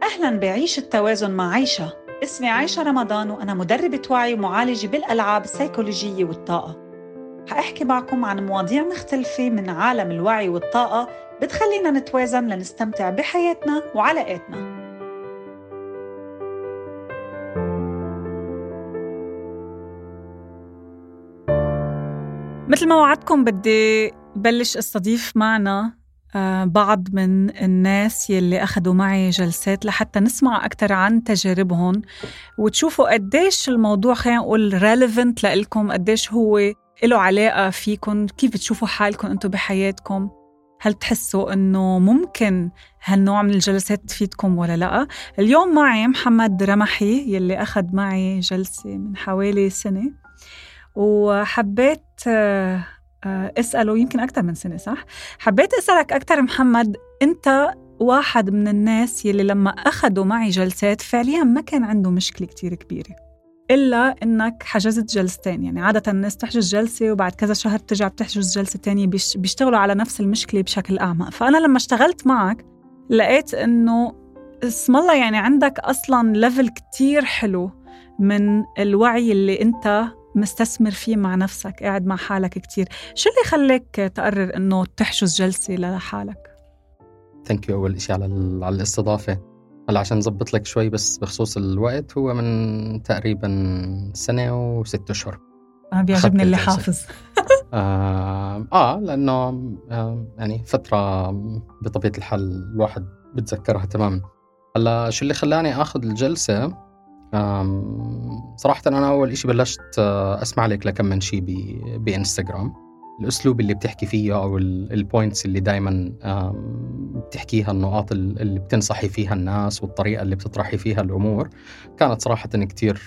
أهلاً بعيش التوازن مع عيشة. اسمي عيشة رمضان وأنا مدربة وعي ومعالجة بالألعاب السيكولوجية والطاقة. حأحكي معكم عن مواضيع مختلفة من عالم الوعي والطاقة بتخلينا نتوازن لنستمتع بحياتنا وعلاقاتنا. مثل ما وعدتكم بدي بلش استضيف معنا بعض من الناس يلي أخذوا معي جلسات لحتى نسمع أكتر عن تجاربهم وتشوفوا قديش الموضوع خلينا نقول relevant لإلكم، قديش هو له علاقة فيكم، كيف بتشوفوا حالكم أنتوا بحياتكم. هل تحسوا أنه ممكن هالنوع من الجلسات تفيدكم ولا لا؟ اليوم معي محمد رمحي يلي أخذ معي جلسة من حوالي سنة، وحبيت أسأله يمكن أكتر من سنة. صح؟ حبيت أسألك أكتر محمد، أنت واحد من الناس يلي لما أخذوا معي جلسات فعليا ما كان عنده مشكلة كتير كبيرة إلا إنك حجزت جلستين. يعني عادة الناس تحجز جلسة وبعد كذا شهر ترجع بتحجز جلسة تانية، بيشتغلوا على نفس المشكلة بشكل أعمق. فأنا لما اشتغلت معك لقيت إنه اسم الله يعني عندك أصلاً ليفل كتير حلو من الوعي اللي أنت مستثمر فيه مع نفسك، قاعد مع حالك كتير. شو اللي خليك تقرر إنه تحجز جلسة لحالك؟ ثانك يو أول إشي على الاستضافة. هلا عشان نضبط لك شوي بس بخصوص الوقت، هو من تقريبا 1 و6 أشهر. أنا بيعجبني اللي حافظ. لأنه يعني فترة بطبيعة الحال الواحد بتذكرها تماما. هلا شو اللي خلاني أخذ الجلسة؟ صراحة أنا أول إشي بلشت أسمع لك لكم من شي بإنستغرام، الأسلوب اللي بتحكي فيه أو البوينتس اللي دايما بتحكيها، النقاط اللي بتنصحي فيها الناس والطريقة اللي بتطرحي فيها الأمور كانت صراحة كتير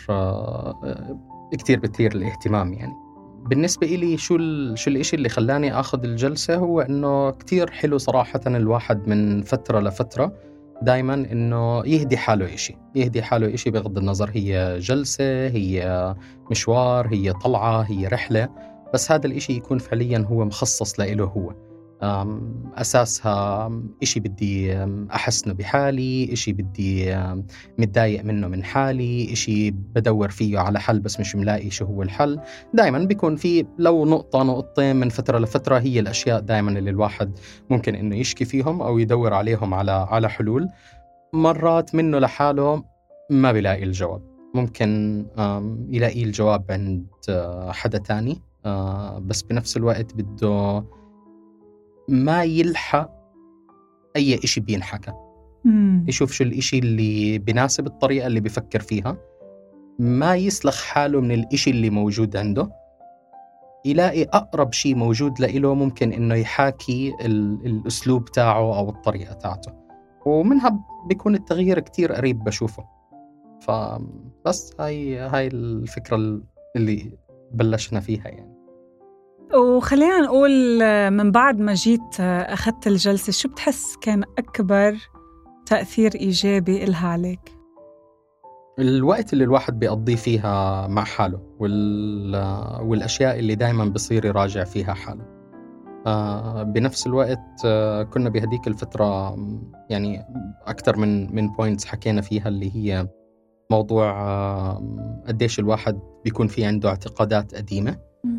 بتثير الاهتمام. يعني بالنسبة إلي شو الإشي اللي خلاني أخذ الجلسة، هو إنه كتير حلو صراحة الواحد من فترة لفترة دايما إنه يهدي حاله إشي بغض النظر هي جلسة، هي مشوار، هي طلعة، هي رحلة، بس هذا الإشي يكون فعليا هو مخصص لإله هو. أساسها إشي بدي أحسنه بحالي، إشي بدي متضايق منه من حالي، إشي بدور فيه على حل بس مش ملاقي شو هو الحل. دايما بيكون في لو نقطتين من فترة لفترة هي الأشياء دايما اللي الواحد ممكن إنه يشكي فيهم أو يدور عليهم على حلول. مرات منه لحاله ما بيلاقي الجواب، ممكن يلاقي الجواب عند حدا تاني، بس بنفس الوقت بده ما يلحق أي إشي بينحكى، يشوف شو الإشي اللي بيناسب الطريقة اللي بيفكر فيها، ما يسلخ حاله من الإشي اللي موجود عنده، يلاقي أقرب شي موجود لإله ممكن إنه يحاكي الأسلوب تاعه أو الطريقة تاعته، ومنها بيكون التغيير كتير قريب بشوفه. فبس هاي الفكرة اللي بلشنا فيها يعني. وخلينا نقول من بعد ما جيت أخذت الجلسة، شو بتحس كان أكبر تأثير إيجابي إلها عليك؟ الوقت اللي الواحد بيقضي فيها مع حاله والأشياء اللي دايما بصير يراجع فيها حاله. بنفس الوقت كنا بهديك الفترة يعني أكتر من بوينتس حكينا فيها، اللي هي موضوع قديش الواحد بيكون في عنده اعتقادات قديمة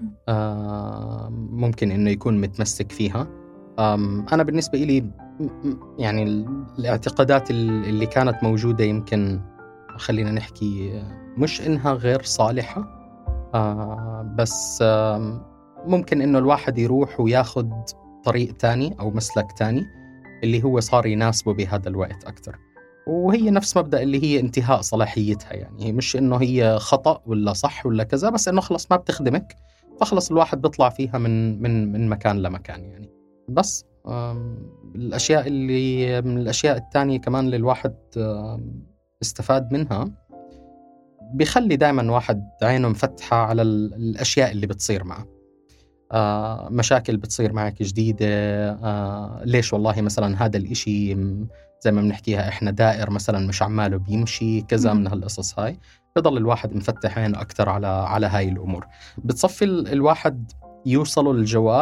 ممكن إنه يكون متمسك فيها. أنا بالنسبة إلي يعني الاعتقادات اللي كانت موجودة يمكن خلينا نحكي مش إنها غير صالحة، بس ممكن إنه الواحد يروح وياخد طريق تاني أو مسلك تاني اللي هو صار يناسبه بهذا الوقت أكتر. وهي نفس مبدأ اللي هي انتهاء صلاحيتها، يعني مش إنه هي خطأ ولا صح ولا كذا، بس إنه خلص ما بتخدمك، فخلص الواحد بيطلع فيها من مكان لمكان يعني. بس الأشياء اللي من الأشياء التانية كمان اللي الواحد استفاد منها، بيخلي دايما واحد عينه مفتحة على الأشياء اللي بتصير معه. مشاكل بتصير معك جديدة، ليش والله مثلا هذا الإشي زي ما بنحكيها إحنا دائر مثلا مش عماله بيمشي كذا، من هالقصص هاي بضل الواحد مفتح عينه أكتر على هاي الأمور. بتصفي الواحد يوصلوا للجواب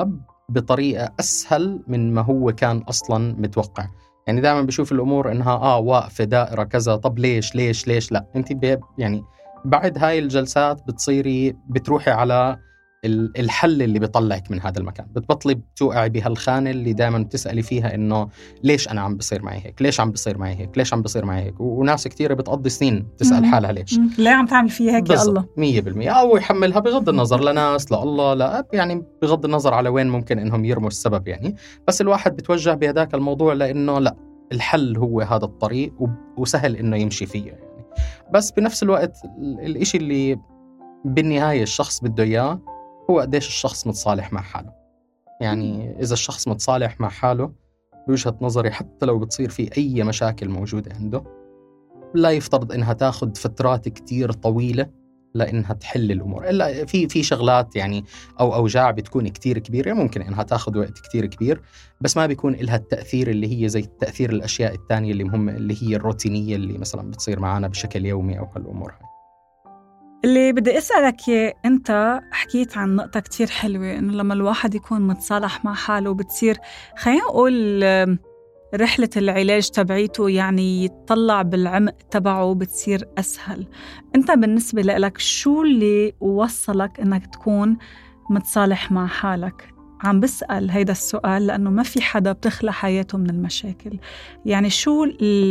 بطريقة أسهل من ما هو كان أصلا متوقع. يعني دائما بشوف الأمور إنها واقفة دائرة كذا، طب ليش لا، أنت يعني بعد هاي الجلسات بتروحي على الحل اللي بيطلعك من هذا المكان. بتبطلي بتوقعي بهالخانة اللي دائما بتسألي فيها إنه ليش أنا عم بصير معي هيك، ليش عم بصير معي هيك، ليش عم بصير معي هيك. وناس كتيرة بتقضي سنين تسأل حالها ليش ليه عم تعمل فيها هيك يا الله. 100%. أو يحملها بغض النظر لناس لله لا، يعني بغض النظر على وين ممكن إنهم يرموا السبب يعني. بس الواحد بتوجه بهذاك الموضوع لأنه لا، الحل هو هذا الطريق وسهل إنه يمشي فيه يعني. بس بنفس الوقت الإشي اللي بالنهاية الشخص بده إياه هو قديش الشخص متصالح مع حاله. يعني إذا الشخص متصالح مع حاله بوجهة نظري، حتى لو بتصير في أي مشاكل موجودة عنده، لا يفترض إنها تاخد فترات كتير طويلة لإنها تحل الأمور. إلا في شغلات يعني أو أوجاع بتكون كتير كبيرة ممكن إنها تاخد وقت كتير كبير، بس ما بيكون إلها التأثير اللي هي زي تأثير الأشياء التانية اللي مهمة، اللي هي الروتينية اللي مثلا بتصير معنا بشكل يومي أو هالأمور هاي. اللي بدي أسألك إياه، أنت حكيت عن نقطة كتير حلوة، إنه لما الواحد يكون متصالح مع حاله بتصير، خلينا نقول رحلة العلاج تبعيته يعني يتطلع بالعمق تبعه بتصير أسهل. أنت بالنسبة لك شو اللي وصلك إنك تكون متصالح مع حالك؟ عم بسأل هيدا السؤال لأنه ما في حدا بتخلى حياته من المشاكل. يعني شو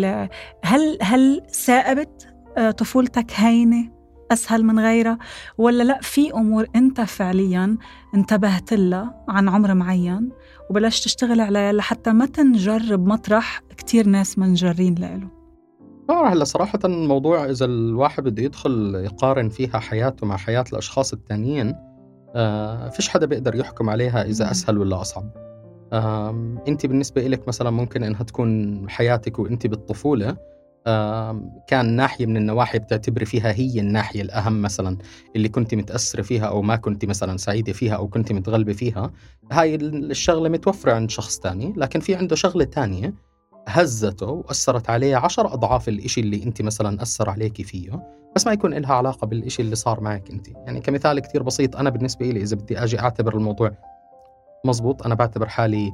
هل ثائبت طفولتك هينة أسهل من غيرها، ولا لا في أمور أنت فعلياً انتبهت لها عن عمر معين وبلاش تشتغل عليها لحتى ما تنجرب مطرح كتير ناس منجرين له؟ هلا صراحة الموضوع إذا الواحد بده يدخل يقارن فيها حياته مع حياة الأشخاص التانيين، فيش حدا بيقدر يحكم عليها إذا أسهل ولا أصعب. أنت بالنسبة إليك مثلا ممكن إنها تكون حياتك وأنت بالطفولة كان ناحية من النواحي بتعتبري فيها هي الناحية الأهم، مثلا اللي كنت متأثرة فيها أو ما كنت مثلا سعيدة فيها أو كنت متغلبة فيها، هاي الشغلة متوفرة عند شخص تاني. لكن في عنده شغلة تانية هزته وأثرت عليه 10 أضعاف الإشي اللي أنت مثلا أثر عليك فيه، بس ما يكون إلها علاقة بالإشي اللي صار معك أنت. يعني كمثال كتير بسيط، أنا بالنسبة إلي إذا بدي أجي أعتبر الموضوع مزبوط، أنا بعتبر حالي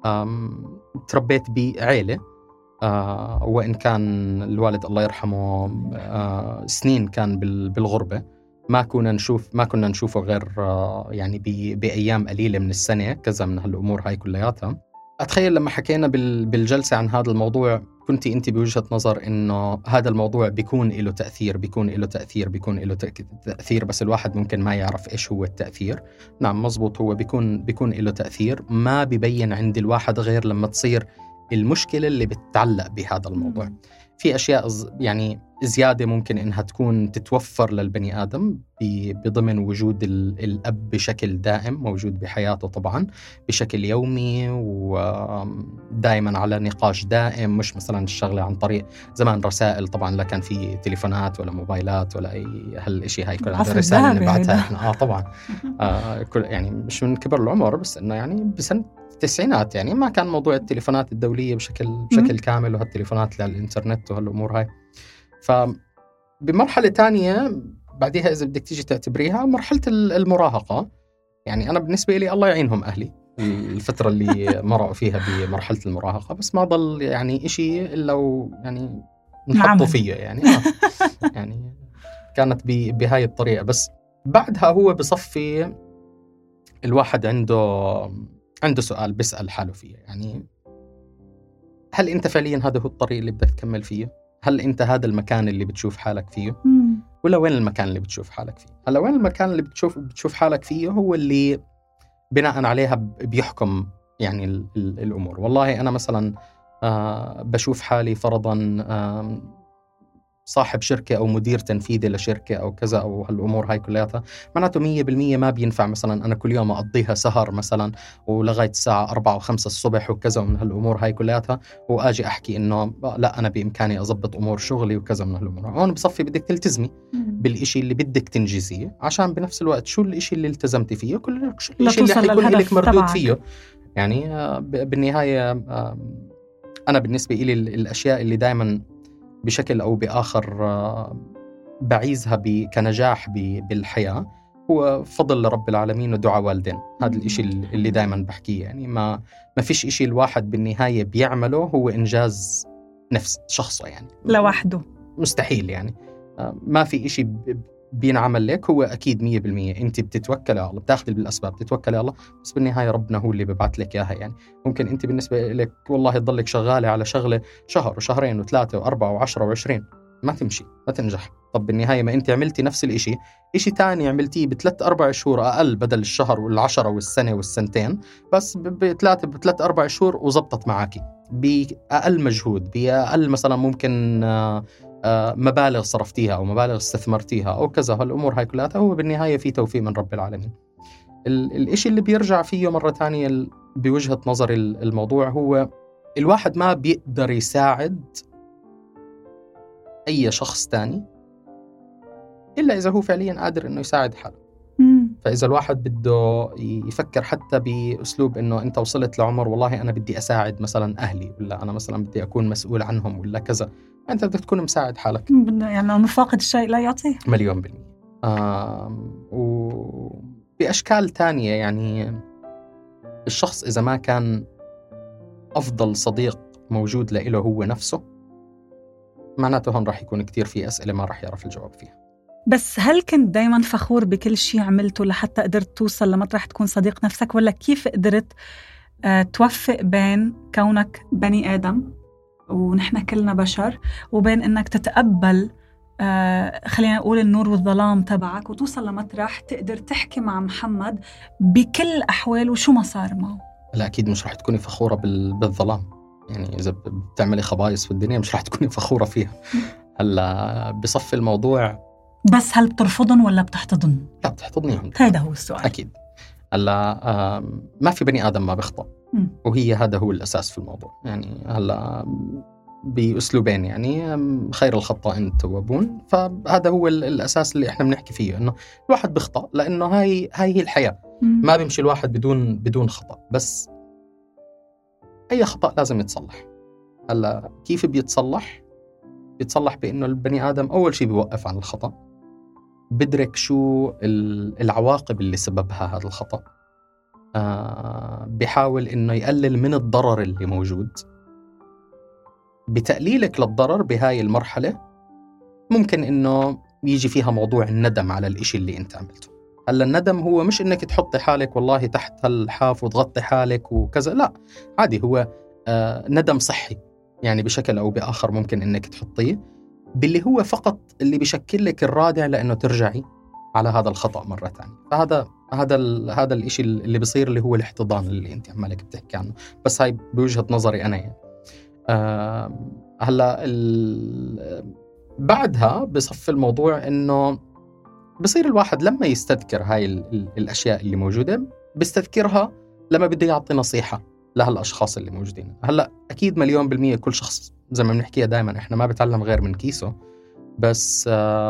تربيت بعيلة، وإن كان الوالد الله يرحمه سنين كان بالغربة، ما كنا نشوفه غير يعني بأيام قليلة من السنة، كذا من هالأمور هاي كلياتها. أتخيل لما حكينا بالجلسة عن هذا الموضوع كنت أنت بوجهة نظر إنه هذا الموضوع بيكون له تأثير، بس الواحد ممكن ما يعرف إيش هو التأثير. نعم مزبوط، هو بيكون له تأثير، ما بيبين عند الواحد غير لما تصير المشكلة اللي بتتعلق بهذا الموضوع. في أشياء يعني زيادة ممكن إنها تكون تتوفر للبني آدم بضمن وجود الأب بشكل دائم موجود بحياته، طبعا بشكل يومي ودائما على نقاش دائم، مش مثلا الشغلة عن طريق زمان رسائل، طبعا لا كان في تليفونات ولا موبايلات ولا أي هالإشي، هاي كل الرسائل اللي نبعتها إحنا طبعا كل يعني مش من كبر العمر، بس إنه يعني بسنة التسعينات يعني ما كان موضوع التليفونات الدولية بشكل كامل، وهالتليفونات للإنترنت وهالأمور هاي. فبمرحلة تانية بعدها إذا بدك تيجي تعتبريها مرحلة المراهقة، يعني أنا بالنسبة لي الله يعينهم أهلي الفترة اللي مروا فيها بمرحلة المراهقة، بس ما ضل يعني إشي إلا يعني نحطوا فيه يعني يعني كانت بهاي الطريقة. بس بعدها هو بصفي الواحد عنده سؤال بيسأل حاله فيه، يعني هل أنت فعليا هذا هو الطريق اللي بدك تكمل فيه؟ هل أنت هذا المكان اللي بتشوف حالك فيه؟ ولا وين المكان اللي بتشوف حالك فيه؟ هلا وين المكان اللي بتشوف حالك فيه هو اللي بناء عليها بيحكم يعني الأمور. والله أنا مثلا بشوف حالي فرضا صاحب شركة أو مدير تنفيذي لشركة أو كذا أو هالأمور هاي كلياتها، معناته 100% ما بينفع مثلا أنا كل يوم أقضيها سهر مثلا ولغاية الساعة 4 و5 الصبح وكذا من هالأمور هاي كلياتها، وآجي أحكي إنه لا أنا بإمكاني أضبط أمور شغلي وكذا من هالأمور. وأنا بصفي بدك تلتزمي بالإشي اللي بدك تنجزيه، عشان بنفس الوقت شو الإشي اللي التزمتي فيه كل الإشي اللي حيكون لك مردود فيه. يعني بالنهاية أنا بالنسبة إلي الأشياء اللي دائما بشكل أو بآخر بعيزها كنجاح بالحياة هو فضل لرب العالمين ودعاء والدين. هذا الإشي اللي دائما بحكيه، يعني ما فيش إشي الواحد بالنهاية بيعمله هو إنجاز نفس شخصه، يعني لوحده مستحيل. يعني ما في إشي بينعمل لك، هو أكيد 100% أنت بتتوكل على الله، بتاخذ بالأسباب، بتتوكل على الله، بس بالنهاية ربنا هو اللي ببعث لك إياها. يعني ممكن أنت بالنسبة لك والله تضلك شغالة على شغلة شهر وشهرين وثلاثة وأربعة وعشرة وعشرين، ما تمشي، ما تنجح. طب بالنهاية ما أنت عملتي نفس الإشي، إشي تاني عملتيه ب3-4 شهور أقل بدل الشهر والعشرة والسنة والسنتين، بس ب3-4 شهور وزبطت معاكي بأقل مجهود، بأقل مثلا ممكن مبالغ صرفتيها أو مبالغ استثمرتيها أو كذا. هالأمور هاي كلها هو بالنهاية في توفيق من رب العالمين. الإشي اللي بيرجع فيه مرة تانية بوجهة نظر الموضوع هو الواحد ما بيقدر يساعد أي شخص تاني إلا إذا هو فعليا قادر إنه يساعد حاله. فإذا الواحد بده يفكر حتى بأسلوب إنه أنت وصلت لعمر والله أنا بدي أساعد مثلا أهلي، ولا أنا مثلا بدي أكون مسؤول عنهم ولا كذا، أنت بدك تكون مساعد حالك. يعني أنه فاقد الشيء لا يعطيه 100%. وبأشكال تانية، يعني الشخص إذا ما كان أفضل صديق موجود له هو نفسه، معناته هون راح يكون كتير في أسئلة ما راح يعرف الجواب فيها. بس هل كنت دايما فخور بكل شيء عملته لحتى قدرت توصل لمطرح تكون صديق نفسك، ولا كيف قدرت توفق بين كونك بني آدم ونحن كلنا بشر وبين إنك تتقبل خلينا نقول النور والظلام تبعك وتوصل لمطرح تقدر تحكي مع محمد بكل أحوال وشو ما صار معه؟ لا أكيد مش راح تكوني فخورة بالظلام. يعني إذا بتعملي خبايص في الدنيا مش راح تكوني فخورة فيها. هلا بصف الموضوع، بس هل بترفضن ولا بتحتضن؟ لا بتحتضنيهم. هذا هو السؤال. أكيد. هلا ما في بني آدم ما بيخطأ، وهي هذا هو الأساس في الموضوع. يعني هلا بأسلوبين، يعني خير الخطائين التوابون، فهذا هو الأساس اللي إحنا بنحكي فيه، إنه الواحد بيخطأ لأنه هاي هي الحياة. ما بيمشي الواحد بدون خطأ، بس أي خطأ لازم يتصلح. هلا كيف بيتصلح بإنه البني آدم أول شيء بيوقف عن الخطأ، بدرك شو العواقب اللي سببها هذا الخطأ، بيحاول إنه يقلل من الضرر اللي موجود. بتقليلك للضرر بهاي المرحلة ممكن إنه يجي فيها موضوع الندم على الإشي اللي أنت عملته. هلا الندم هو مش إنك تحطي حالك والله تحت هالحاف وتغطي حالك وكذا، لا عادي، هو ندم صحي، يعني بشكل أو بآخر ممكن إنك تحطيه باللي هو فقط اللي بيشكل لك الرادع لأنه ترجعي على هذا الخطأ مرة تانية. فهذا الإشي اللي بيصير اللي هو الاحتضان اللي أنت عمالك بتحكي عنه، بس هاي بوجهة نظري أنا. يعني هلا بعدها بصف الموضوع إنه بصير الواحد لما يستذكر هاي الأشياء اللي موجودة بيستذكرها لما بده يعطي نصيحة لهالأشخاص اللي موجودين. هلا أكيد 100% كل شخص زي ما بنحكيها دائما إحنا ما بتعلم غير من كيسه، بس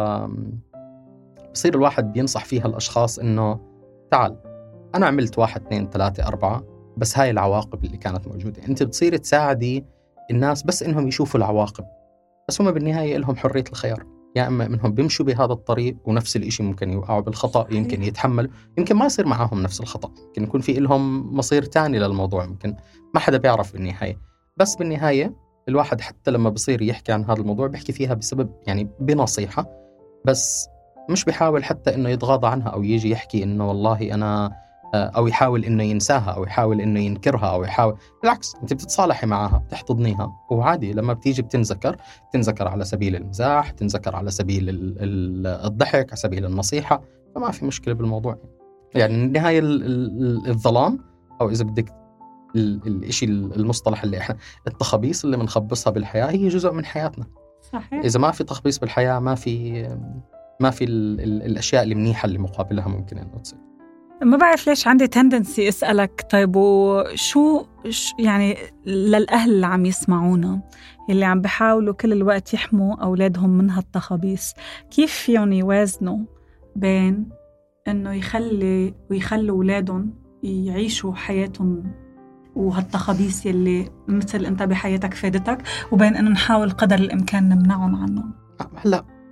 بصير الواحد بينصح فيها الأشخاص إنه تعال أنا عملت 1 2 3 4، بس هاي العواقب اللي كانت موجودة. أنت بتصير تساعدي الناس بس إنهم يشوفوا العواقب، بس هم بالنهاية لهم حرية الخيار. يا إما منهم بيمشوا بهذا الطريق ونفس الإشي ممكن يوقعوا بالخطأ، يمكن يتحملوا، يمكن ما يصير معهم نفس الخطأ، يمكن يكون في لهم مصير تاني للموضوع، يمكن ما حدا بيعرف بالنهاية. بس بالنهاية الواحد حتى لما بصير يحكي عن هذا الموضوع بيحكي فيها بسبب يعني بنصيحة، بس مش بيحاول حتى إنه يتغاضى عنها أو يجي يحكي إنه والله أنا أو يحاول إنه ينساها أو يحاول إنه ينكرها أو يحاول. بالعكس أنت بتتصالحي معها، بتحتضنيها، وعادي لما بتيجي تنذكر على سبيل المزاح، تنذكر على سبيل الضحك، على سبيل النصيحة، فما في مشكلة بالموضوع. يعني النهاية الظلام أو إذا بدك الإشي المصطلح اللي إحنا التخبيص اللي بنخبصها بالحياة هي جزء من حياتنا. صحيح. إذا ما في تخبيص بالحياة ما في الأشياء المنيحة اللي مقابلها ممكن أن تصير. ما بعرف ليش عندي تندنسي أسألك، طيب وشو يعني للأهل اللي عم يسمعونا اللي عم بيحاولوا كل الوقت يحموا أولادهم من هالتخبيص، كيف فيهم يوازنوا بين إنه يخلوا أولادهم يعيشوا حياتهم وهالتخبيص يلي مثل أنت بحياتك فادتك، وبين إنه نحاول قدر الإمكان نمنعهم عنهم؟ هلأ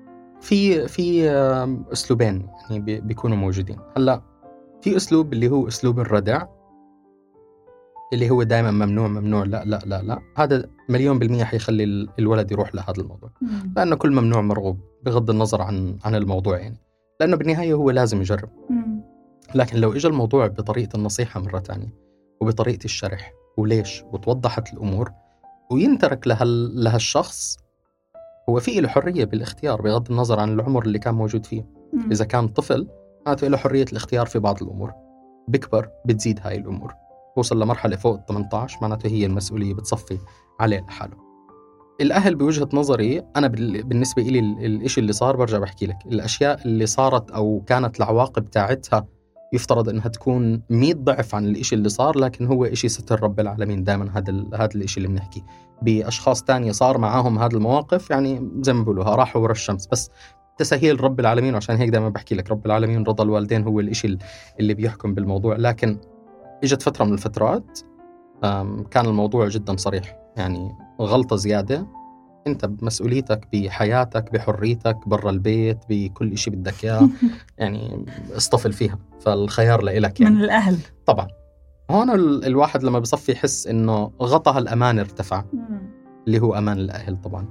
في أسلوبين يعني بيكونوا موجودين. هلا في أسلوب اللي هو أسلوب الردع، اللي هو دائما ممنوع ممنوع، لا لا لا لا، هذا 100% حيخلي الولد يروح لهذا الموضوع، لأنه كل ممنوع مرغوب بغض النظر عن الموضوع يعني، لأنه بالنهاية هو لازم يجرب. لكن لو إجا الموضوع بطريقة النصيحة مرة تانية وبطريقة الشرح وليش وتوضحت الأمور وينترك لهالشخص، هو فيه له حرية بالاختيار بغض النظر عن العمر اللي كان موجود فيه. إذا كان طفل معناته له حرية الاختيار في بعض الأمور، بكبر بتزيد هاي الأمور، وصل لمرحلة فوق 18 معناته هي المسؤولية بتصفي عليه لحاله. الأهل بوجهة نظري أنا بالنسبة إلي الإشي اللي صار، برجع بحكي لك الأشياء اللي صارت أو كانت العواقب تاعتها يفترض أنها تكون 100 ضعف عن الإشي اللي صار، لكن هو إشي ستر رب العالمين. دائما هذا الإشي اللي بنحكي بأشخاص تانية صار معاهم هذه المواقف، يعني زي ما بيقولوها راحوا ورا الشمس، بس تسهيل رب العالمين. وعشان هيك دائما بحكي لك رب العالمين رضا الوالدين هو الإشي اللي بيحكم بالموضوع. لكن إجت فترة من الفترات كان الموضوع جدا صريح، يعني غلطة زيادة أنت بمسؤوليتك بحياتك بحريتك برا البيت بكل إشي بدك إياه يعني اصطفل فيها، فالخيار لإلك يعني. من الأهل طبعا هون الواحد لما بصفي يحس إنه غطى الأمان ارتفع، اللي هو أمان الأهل طبعا.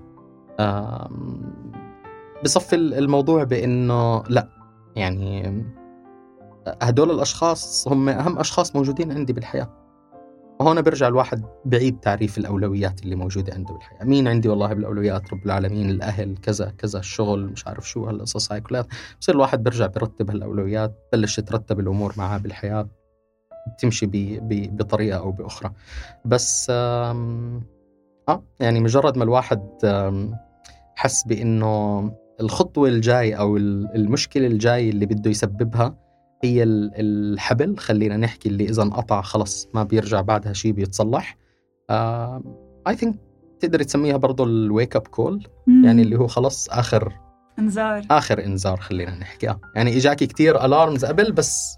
بصفي الموضوع بإنه لا، يعني هدول الأشخاص هم أهم أشخاص موجودين عندي بالحياة. وهنا برجع الواحد بعيد تعريف الأولويات اللي موجودة عنده بالحياة. مين عندي والله بالأولويات؟ رب العالمين، الأهل، كذا كذا، الشغل، مش عارف شو هالقصص هاي كلها. بصير الواحد برجع برتب هالأولويات، بلش ترتب الأمور معاه بالحياة، تمشي بطريقة أو بأخرى. بس يعني مجرد ما الواحد حس بأنه الخطوة الجاي أو المشكلة الجاي اللي بده يسببها هي الحبل، خلينا نحكي، اللي إذا انقطع خلص ما بيرجع بعدها شيء بيتصلح. I think تقدر تسميها برضو الويك اب كول، يعني اللي هو خلص آخر إنذار خلينا نحكي. يعني إجاكي كتير ألارمز قبل، بس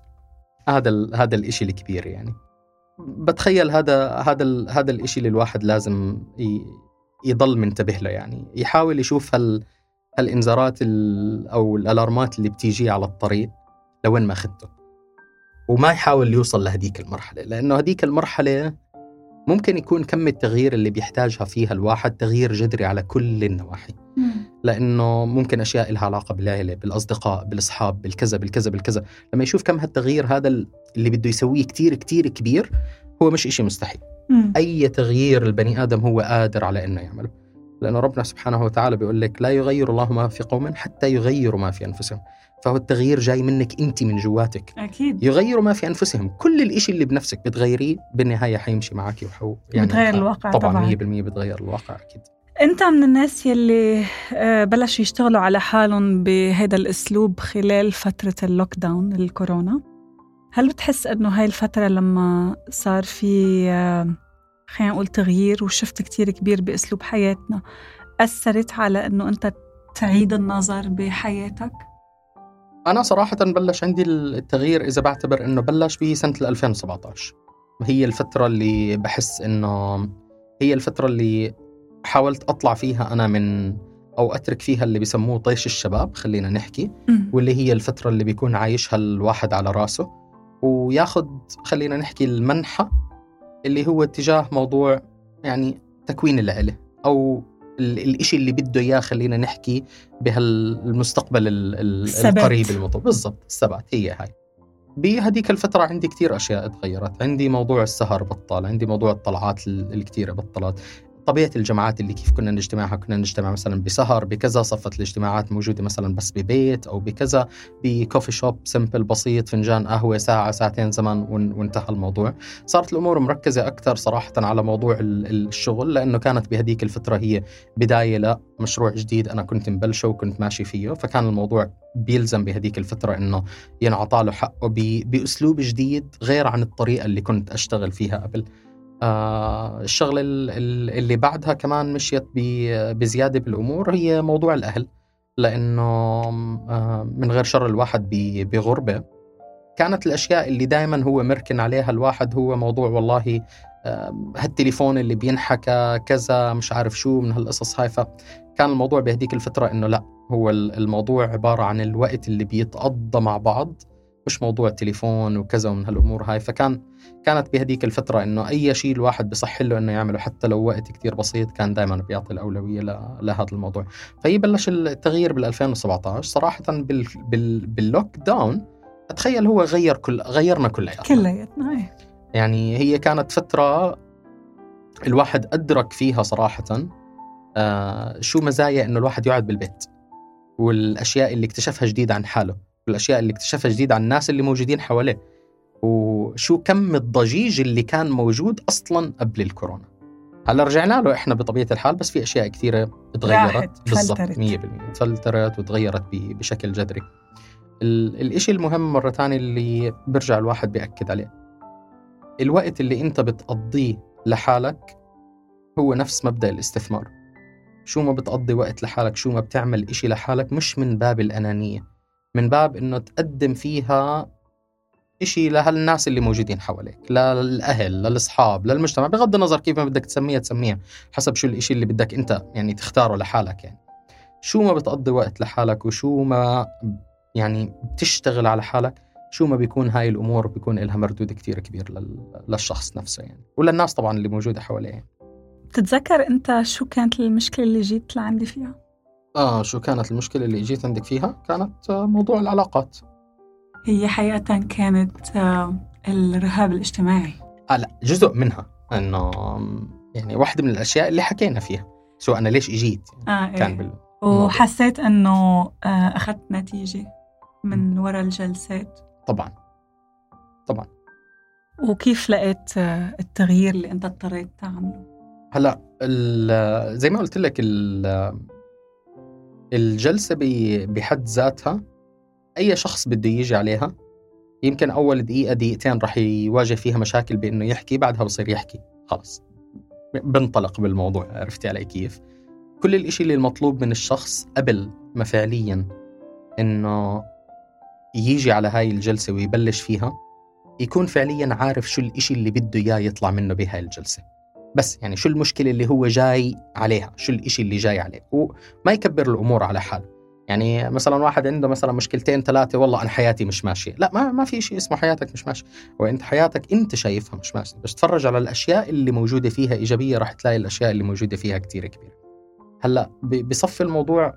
هذا الإشي الكبير يعني. بتخيل هذا الإشي اللي الواحد لازم يضل منتبه له، يعني يحاول يشوف هالإنذارات أو الألارمات اللي بتيجي على الطريق لوين ما أخذته، وما يحاول يوصل لهديك المرحلة، لأنه هديك المرحلة ممكن يكون كم التغيير اللي بيحتاجها فيها الواحد تغيير جذري على كل النواحي. لأنه ممكن أشياء لها علاقة بالعائلة، بالأصدقاء، بالأصحاب، بالكذا. لما يشوف كم هالتغيير هذا اللي بده يسويه كتير كتير كبير، هو مش إشي مستحيل. أي تغيير البني آدم هو قادر على إنه يعمله، لأنه ربنا سبحانه وتعالى بيقول لك لا يغير الله ما في قوم حتى يغيروا ما في أنفسهم. فهو التغيير جاي منك أنت، من جواتك. أكيد. يغيروا ما في أنفسهم، كل الإشي اللي بنفسك بتغيريه بالنهاية حيمشي معك يعني بتغير الواقع. طبعا 100% بتغير الواقع أكيد. أنت من الناس يلي بلشوا يشتغلوا على حالهم بهذا الأسلوب خلال فترة اللوك داون الكورونا. هل بتحس أنه هاي الفترة لما صار في خلينا نقول تغيير وشفت كتير كبير بأسلوب حياتنا أثرت على أنه أنت تعيد النظر بحياتك؟ أنا صراحة بلش عندي التغيير، إذا بعتبر أنه بلش بسنة 2017. هي الفترة اللي بحس أنه هي الفترة اللي حاولت أطلع فيها أنا من أو أترك فيها اللي بيسموه طيش الشباب خلينا نحكي، واللي هي الفترة اللي بيكون عايشها الواحد على راسه وياخد خلينا نحكي المنحة اللي هو اتجاه موضوع يعني تكوين العائلة أو الإشي اللي بده إياه خلينا نحكي بهالمستقبل القريب المطلوب. بالضبط، الثبات هي هاي. بهديك الفترة عندي كتير أشياء اتغيرت. عندي موضوع السهر بطل، عندي موضوع الطلعات الكتيرة بطلت، طبيعة الجماعات اللي كيف كنا نجتمع مثلا بسهر بكذا، صفت الاجتماعات موجودة مثلا بس ببيت أو بكذا بكوفي شوب سمبل بسيط، فنجان قهوة، ساعة ساعتين زمان وانتهى الموضوع. صارت الأمور مركزة أكتر صراحة على موضوع الشغل، لأنه كانت بهديك الفترة هي بداية لمشروع جديد أنا كنت مبلشه وكنت ماشي فيه، فكان الموضوع بيلزم بهديك الفترة إنه ينعطى له حقه بأسلوب جديد غير عن الطريقة اللي كنت أشتغل فيها قبل. الشغلة اللي بعدها كمان مشيت بزيادة بالأمور هي موضوع الأهل، لأنه من غير شر الواحد بغربة. كانت الأشياء اللي دايما هو مركن عليها الواحد هو موضوع والله هالتليفون اللي بينحكى كذا مش عارف شو من هالقصص هاي. فكان الموضوع بهديك الفترة إنه لا، هو الموضوع عبارة عن الوقت اللي بيتقضى مع بعض، مش موضوع تليفون وكذا ومن هالأمور هاي. كانت بهديك الفترة إنه أي شيء الواحد بصح له إنه يعمله حتى لو وقت كتير بسيط، كان دائما بيعطي الأولوية لهذا الموضوع. فيبلش التغيير بال2017 صراحة باللوك داون. أتخيل هو غيرنا كلياتنا. يعني هي كانت فترة الواحد أدرك فيها صراحة شو مزايا إنه الواحد يقعد بالبيت، والأشياء اللي اكتشفها جديد عن حاله، والأشياء اللي اكتشفها جديد عن الناس اللي موجودين حواليه، وشو كم الضجيج اللي كان موجود أصلا قبل الكورونا. هلا رجعنا له إحنا بطبيعة الحال، بس في أشياء كثيرة تغيرت بالضبط 100% تفلترت وتغيرت بشكل جذري. الإشي المهم مرة تانية اللي برجع الواحد بيأكد عليه، الوقت اللي أنت بتقضيه لحالك هو نفس مبدأ الاستثمار. شو ما بتقضي وقت لحالك، شو ما بتعمل إشي لحالك، مش من باب الأنانية، من باب إنه تقدم فيها إشي لهالناس اللي موجودين حواليك، للأهل، للأصحاب، للمجتمع، بغض النظر كيف ما بدك تسميها حسب شو الإشي اللي بدك أنت يعني تختاره لحالك. يعني شو ما بتقضي وقت لحالك وشو ما يعني بتشتغل على حالك، شو ما بيكون هاي الأمور بيكون إلها مردود كتير كبير للشخص نفسه يعني، وللناس طبعا اللي موجودة حواليه يعني. تتذكر أنت شو كانت المشكلة اللي جيت لعندي فيها؟ شو كانت المشكلة اللي جيت عندك فيها؟ كانت موضوع العلاقات. هي حقيقة كانت الرهاب الاجتماعي. لا، جزء منها إنه يعني واحدة من الأشياء اللي حكينا فيها، سو أنا ليش إجيت يعني كان وحسيت أنه أخذت نتيجة من وراء الجلسات. طبعا. وكيف لقيت التغيير اللي أنت اضطريت تعمله؟ هلا زي ما قلت لك الجلسة بحد ذاتها أي شخص بده يجي عليها يمكن أول دقيقة دقيقتين رح يواجه فيها مشاكل بأنه يحكي، بعدها بصير يحكي خلاص بنطلق بالموضوع. عرفتي علي كيف؟ كل الإشي اللي المطلوب من الشخص قبل ما فعليا إنه يجي على هاي الجلسة ويبلش فيها يكون فعليا عارف شو الإشي اللي بده إياه يطلع منه بهاي الجلسة. بس يعني شو المشكلة اللي هو جاي عليها، شو الإشي اللي جاي عليه، وما يكبر الأمور على حاله. يعني مثلا واحد عنده مثلا مشكلتين ثلاثة، والله أنا حياتي مش ماشية. لا، ما في شيء اسمه حياتك مش ماشية، وأنت حياتك أنت شايفها مش ماشية، بس تفرج على الأشياء اللي موجودة فيها إيجابية راح تلاقي الأشياء اللي موجودة فيها كتير كبيرة. هلأ بصف الموضوع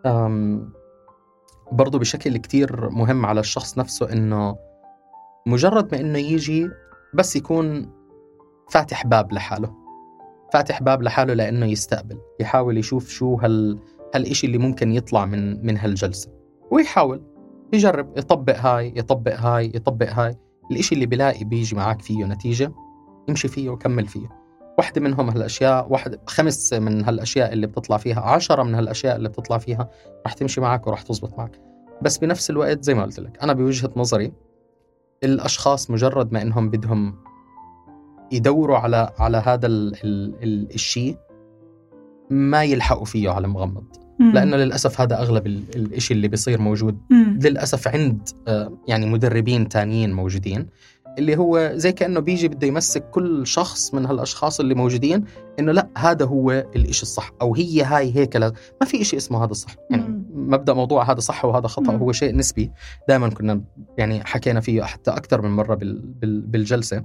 برضو بشكل كتير مهم على الشخص نفسه، إنه مجرد ما إنه يجي بس يكون فاتح باب لحاله لأنه يستقبل، يحاول يشوف شو هالإشي اللي ممكن يطلع من هالجلسة، ويحاول يجرب يطبق هاي. الإشي اللي بيلاقي بيجي معاك فيه نتيجة يمشي فيه وكمل فيه. واحدة منهم هالأشياء، 5 من هالأشياء اللي بتطلع فيها، 10 من هالأشياء اللي بتطلع فيها رح تمشي معاك ورح تزبط معك. بس بنفس الوقت زي ما قلت لك، أنا بوجهة نظري الأشخاص مجرد ما إنهم بدهم يدوروا على هذا الشيء ما يلحقوا فيه على مغمض، لأنه للأسف هذا أغلب الإشي اللي بيصير موجود للأسف عند يعني مدربين تانيين موجودين، اللي هو زي كأنه بيجي بده يمسك كل شخص من هالأشخاص اللي موجودين إنه لا هذا هو الإشي الصح، أو هاي هيك. ما في إشي اسمه هذا الصح. يعني مبدأ موضوع هذا صح وهذا خطأ هو شيء نسبي، دائما كنا يعني حكينا فيه حتى أكثر من مرة بالجلسة.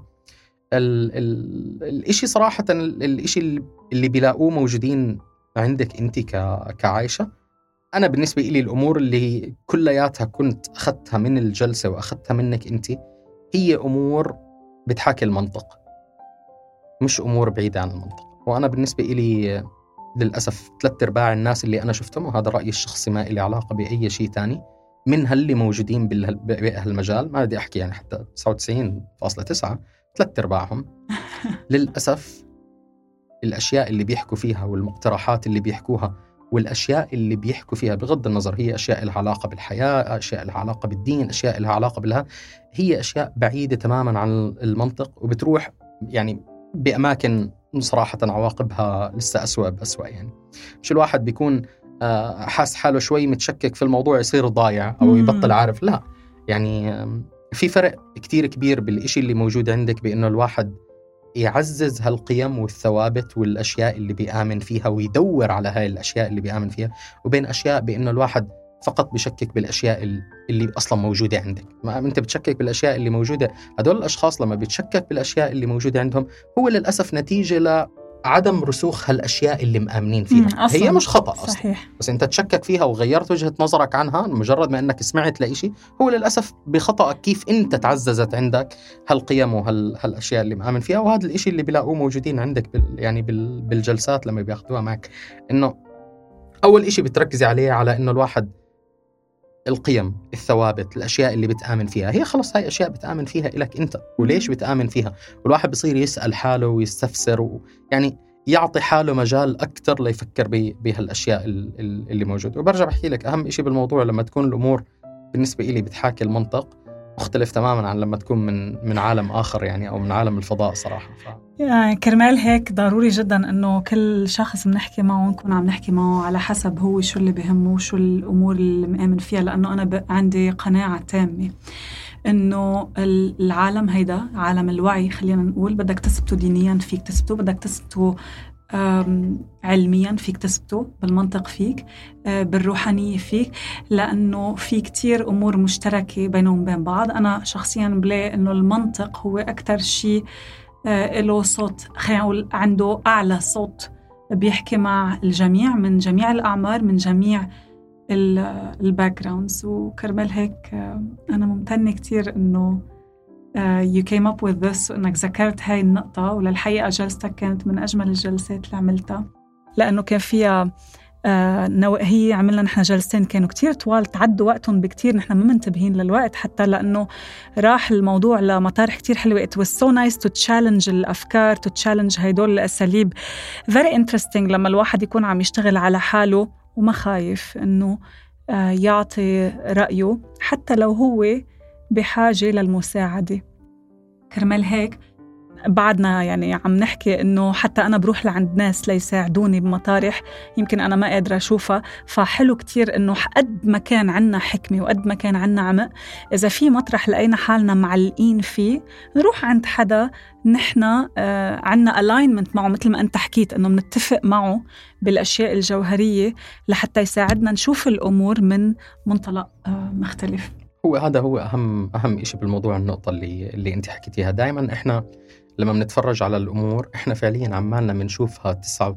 الإشي صراحة الإشي اللي بيلاقوه موجودين عندك أنت كعايشة. أنا بالنسبة إلي الأمور اللي كلياتها كنت أخذتها من الجلسة وأخذتها منك أنت هي أمور بتحاكي المنطق، مش أمور بعيدة عن المنطق. وأنا بالنسبة إلي للأسف 3/4 الناس اللي أنا شفتهم، وهذا رأيي الشخصي ما إلي علاقة بأي شيء تاني، من هاللي موجودين بهالمجال، ما بدي أحكي يعني حتى 99.9، 3/4 للأسف الأشياء اللي بيحكوا فيها والمقترحات اللي بيحكوها والأشياء اللي بيحكوا فيها بغض النظر هي أشياء لها علاقة بالحياة، أشياء لها علاقة بالدين، أشياء لها علاقة بالها، هي أشياء بعيدة تماما عن المنطق، وبتروح يعني بأماكن صراحة عواقبها لسه أسوأ بأسوأ. يعني مش الواحد بيكون حاس حاله شوي متشكك في الموضوع يصير ضايع أو يبطل عارف، لا، يعني في فرق كتير كبير بالإشي اللي موجود عندك، بأنه الواحد يعزز هالقيم والثوابت والأشياء اللي بيآمن فيها ويدور على هاي الأشياء اللي بيآمن فيها، وبين أشياء بأنه الواحد فقط بيشكك بالأشياء اللي أصلا موجودة عندك. ما أنت بتشكك بالأشياء اللي موجودة، هدول الأشخاص لما بيتشكك بالأشياء اللي موجودة عندهم هو للأسف نتيجة لعدم رسوخ هالأشياء اللي مأمنين فيها. هي مش خطأ أصلا، صحيح. بس أنت تشكك فيها وغيرت وجهة نظرك عنها مجرد ما أنك سمعت لإشي، هو للأسف بخطأك كيف أنت تعززت عندك هالقيم وهالأشياء اللي مآمن فيها. وهذا الإشي اللي بيلاقوه موجودين عندك يعني بالجلسات لما بياخدوها معك، إنه أول إشي بتركزي عليه على إنه الواحد القيم، الثوابت، الأشياء اللي بتآمن فيها، هي خلص هاي أشياء بتآمن فيها إلك أنت وليش بتآمن فيها. والواحد بصير يسأل حاله ويستفسر يعني يعطي حاله مجال أكتر ليفكر بهالأشياء اللي موجودة. وبرجع بحكي لك أهم إشي بالموضوع لما تكون الأمور بالنسبة إلي بتحاكي المنطق مختلف تماماً عن لما تكون من عالم آخر يعني، أو من عالم الفضاء صراحة. يعني كرمال هيك ضروري جدا إنه كل شخص بنحكي معه نكون عم نحكي معه على حسب هو شو اللي بهمه، شو الأمور اللي مآمن فيها. لأنه أنا عندي قناعة تامة إنه العالم هيدا عالم الوعي، خلينا نقول. بدك تثبته دينيا فيك تثبته، بدك تثبته علميا فيك تثبته، بالمنطق فيك، بالروحانية فيك، لأنه في كتير أمور مشتركة بينهم وبين بعض. أنا شخصيا بلاقي إنه المنطق هو أكتر شيء له صوت، خلينا نقول عنده أعلى صوت، بيحكي مع الجميع من جميع الأعمار من جميع الباك جراوندز. وكرمال هيك أنا ممتنة كتير إنه you came up with this، وإنك ذكرت هاي النقطة. وللحقيقة جلستك كانت من أجمل الجلسات اللي عملتها، لأنه كان فيها هي عملنا نحن جلستين كانوا كتير طوال، تعدوا وقتهم بكتير، نحن ما منتبهين للوقت حتى، لأنه راح الموضوع لمطارح كتير حلوة. It was so nice to challenge الأفكار، to challenge هيدول الأساليب. very interesting لما الواحد يكون عم يشتغل على حاله وما خايف إنه يعطي رأيه حتى لو هو بحاجة للمساعدة. كرمال هيك بعدنا يعني عم نحكي إنه حتى أنا بروح لعند ناس ليساعدوني بمطارح يمكن أنا ما قادرة أشوفها. فحلو كتير إنه قد ما كان عنا حكمة وقد ما كان عنا عمق، إذا في مطرح لقينا حالنا معلقين فيه نروح عند حدا نحن عنا alignment معه، مثل ما أنت حكيت إنه منتفق معه بالأشياء الجوهرية لحتى يساعدنا نشوف الأمور من منطلق مختلف. هذا هو أهم إشي بالموضوع، النقطة اللي أنت حكيتيها. دائما إحنا لما بنتفرج على الأمور إحنا فعليا عمالنا بنشوفها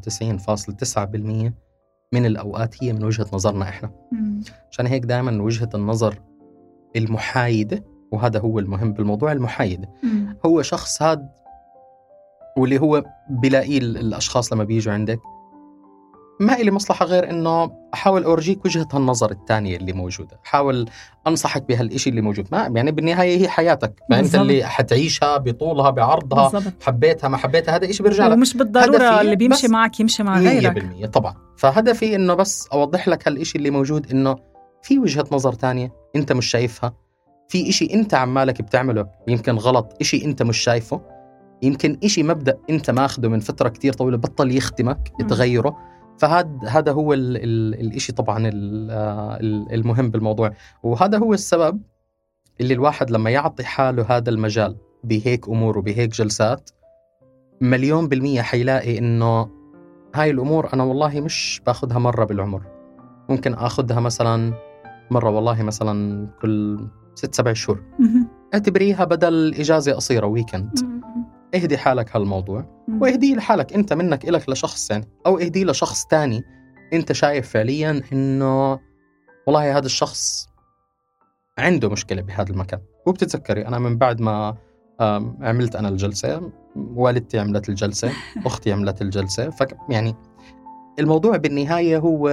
99.9% من الأوقات هي من وجهة نظرنا إحنا. عشان هيك دائما وجهة النظر المحايدة، وهذا هو المهم بالموضوع، المحايدة. هو شخص هاد واللي هو بلاقيه الأشخاص لما بيجوا عندك ما إلي مصلحة غير إنه أحاول أورجيك وجهة النظر الثانية اللي موجودة، أحاول أنصحك بهالإشي اللي موجود. ما يعني بالنهاية هي حياتك، ما أنت اللي حتعيشها بطولها بعرضها بالزبط. حبيتها ما حبيتها هذا إشي بيرجع لك، ومش بالضرورة اللي بيمشي معك يمشي مع غيرك 100% طبعا. فهدفي إنه بس أوضح لك هالإشي اللي موجود، إنه في وجهة نظر تانية أنت مش شايفها، في إشي أنت عمالك بتعمله يمكن غلط، إشي أنت مش شايفه، يمكن إشي مبدأ أنت ماخده من فترة كتير طويلة بطل يخدمك تغيره. فهذا هو الإشي طبعا المهم بالموضوع. وهذا هو السبب اللي الواحد لما يعطي حاله هذا المجال بهيك أمور وبهيك جلسات 1,000,000% حيلاقي إنه هاي الأمور أنا والله مش باخدها مرة بالعمر، ممكن أخدها مثلا مرة والله مثلا كل 6-7 شهور. اعتبريها بدل إجازة قصيرة ويكند. اهدي حالك هالموضوع واهدي لحالك انت، منك إلك لشخص يعني، او اهدي لشخص تاني انت شايف فعليا انه والله هذا الشخص عنده مشكلة بهذا المكان. وبتتذكري انا من بعد ما عملت انا الجلسة، والدتي عملت الجلسة، اختي عملت الجلسة، يعني الموضوع بالنهاية هو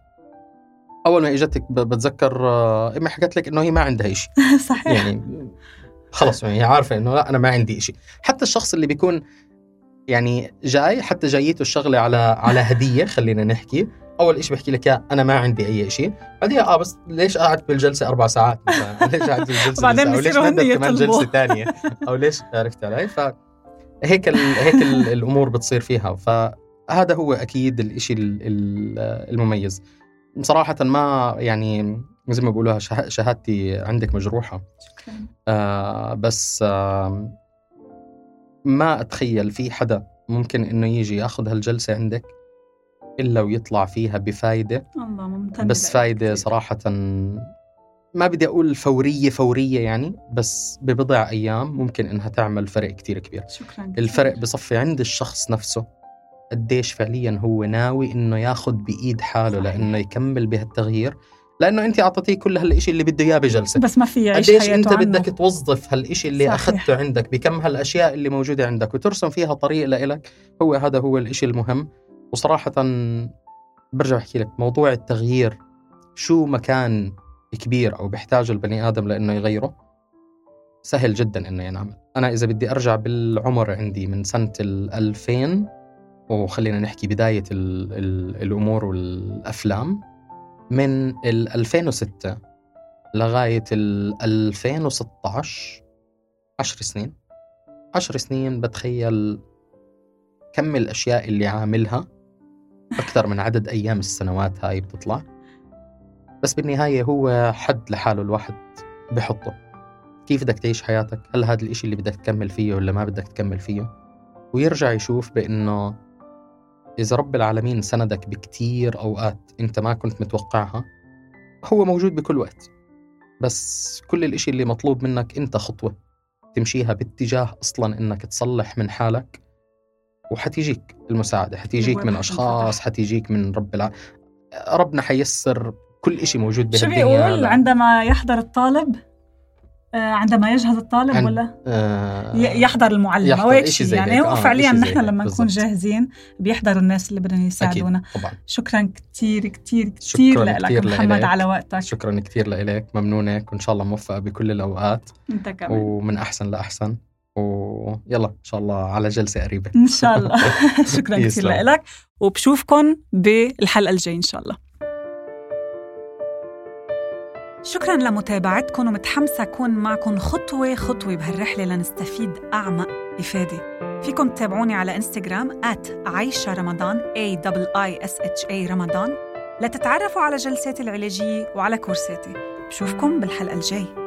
اول ما اجتك بتذكر امي حكت لك انه هي ما عندها إشي صحيح يعني خلص يعني عارفة إنه لا أنا ما عندي إشي. حتى الشخص اللي بيكون يعني جاي حتى جايته الشغلة على هدية، خلينا نحكي أول إشي بحكي لك يا أنا ما عندي أي إشي، بعدها بس ليش قاعد بالجلسة 4 ساعات مثلا، ليش قاعد بالجلسة بعدين أو ليش بدك كمان جلسة تانية أو ليش، عرفت علي؟ فهيك الأمور بتصير فيها. فهذا هو أكيد الإشي المميز بصراحة. ما يعني زي ما بقولوها شهادتي عندك مجروحة. بس ما أتخيل في حدا ممكن إنه يجي ياخذ هالجلسة عندك إلا ويطلع فيها بفايدة. الله ممتن. بس فايدة صراحة ما بدي أقول فورية يعني، بس ببضع أيام ممكن إنها تعمل فرق كتير كبير. شكراً. الفرق بصفي عند الشخص نفسه قديش فعليا هو ناوي إنه ياخد بإيد حاله لأنه يكمل بهالتغيير، لأنه أنت أعطيتيه كل هالإشي اللي بده إياه بجلسة، بس ما في يعيش قديش حياته أنت عنه. بدك توظف هالإشي اللي صحيح. أخذته عندك بكم هالأشياء اللي موجودة عندك وترسم فيها طريق لإلك. هذا هو الإشي المهم. وصراحة برجع أحكي لك، موضوع التغيير شو مكان كبير أو بيحتاج البني آدم لأنه يغيره، سهل جدا إنه ينعمل. أنا إذا بدي أرجع بالعمر عندي من سنة 2000 وخلينا نحكي بداية الأمور والأفلام، من 2006 لغاية 2016 10 سنين بتخيل كم الأشياء اللي عاملها أكثر من عدد أيام السنوات هاي بتطلع. بس بالنهاية هو حد لحاله الواحد بحطه، كيف بدك تعيش حياتك، هل هذا الإشي اللي بدك تكمل فيه ولا ما بدك تكمل فيه، ويرجع يشوف بأنه إذا رب العالمين سندك بكتير أوقات أنت ما كنت متوقعها، هو موجود بكل وقت. بس كل الإشي اللي مطلوب منك أنت خطوة تمشيها باتجاه أصلاً إنك تصلح من حالك، وحتيجيك المساعدة، حتيجيك من أشخاص، حتيجيك من ربنا حيسر كل إشي موجود بهالدنيا. شو بيقول عندما يحضر الطالب عندما يجهز الطالب ولا يحضر المعلم أو هيك شيء يعني. هو فعليا نحن لما نكون جاهزين بيحضر الناس اللي بدهم يساعدونا. شكرا كتير كتير كتير لك محمد على وقتك. شكرا كتير لك، ممنونك، وإن شاء الله موفقة بكل الأوقات أنت كمان، ومن أحسن لأحسن، ويلا إن شاء الله على جلسة قريبة إن شاء الله. شكرا كتير لك، وبشوفكن بالحلقة الجاية إن شاء الله. شكراً لمتابعتكم، ومتحمسة أكون معكم خطوة خطوة بهالرحلة لنستفيد أعمق إفادة. فيكم تتابعوني على إنستغرام @عايشة_رمضان AIISHA رمضان لتتعرفوا على جلساتي العلاجية وعلى كورساتي. بشوفكم بالحلقة الجاي.